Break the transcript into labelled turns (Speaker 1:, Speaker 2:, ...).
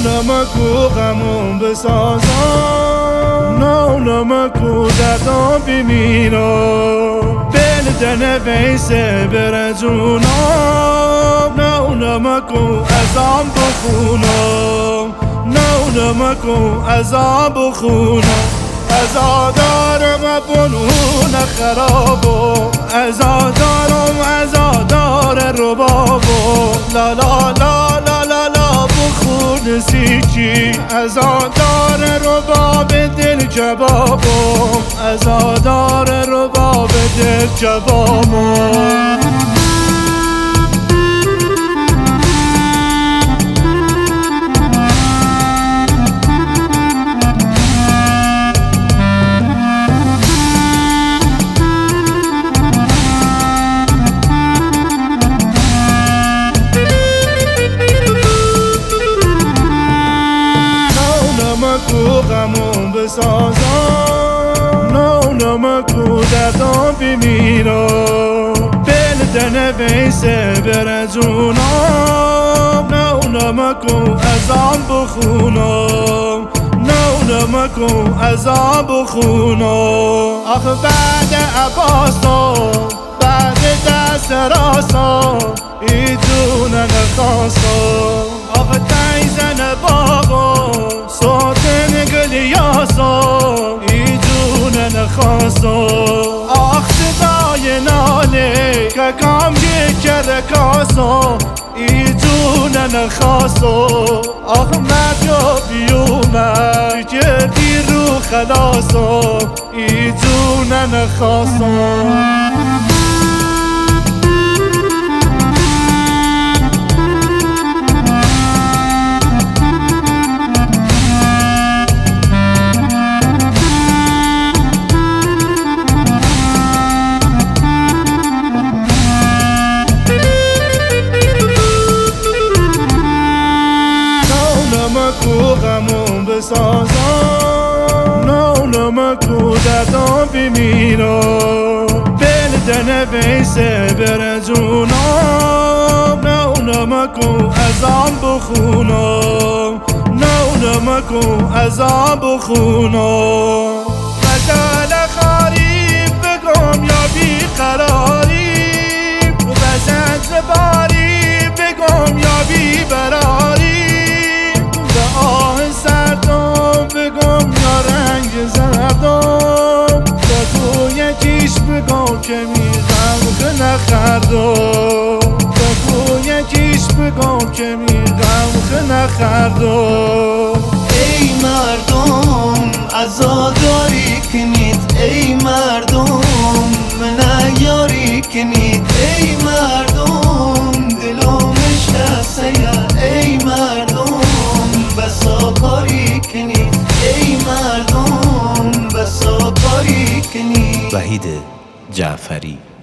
Speaker 1: نمکو غمون بسازم نمکو دردم بمیرم بلدن ویسه برجونم نمکو ازام بخونم نمکو ازام بخونم ازادارم بنون خرابو ازادارم ازادار ربابو لا لا لا لا لا لا بخون سیکی ازادار رباب دل جبابو ازادار رباب دل جبابو نمکو غمون بسازم نمکو دردم بمیرم بلدن ویسه برجونم نمکو ازام بخونم نمکو ازام بخونم آخه بعد عباسم بعد دست راستم ایدونه نخواستم آخه تیزن باغم صوتن گلیاسم ایدونه نخواستم آخ صدای ناله که کام کرده کاسم ایدونه نخواستم آخ مرجا بیومد کردی رو خلاصم ایدونه نخواستم نمکو غمون بسازم نمکو دردم بمیرم بلدن ویسه برجونم نمکو ازام بخونم نمکو ازام بخونم بدل خاری بگم یا بیقراری و بزنج باری بگم یا بیبراری آه سردم بگم یا رنگ زردم با تو یکیش بگم که میغم که نخردم با تو یکیش بگم که میغم که نخردم
Speaker 2: ای مردم عزاداری کنید ای مردم من یاری کنید ای مردم دلم شخصه ای مردم بسا کاری کنید ای مردم بسا کاری کنید.
Speaker 3: وحید جعفری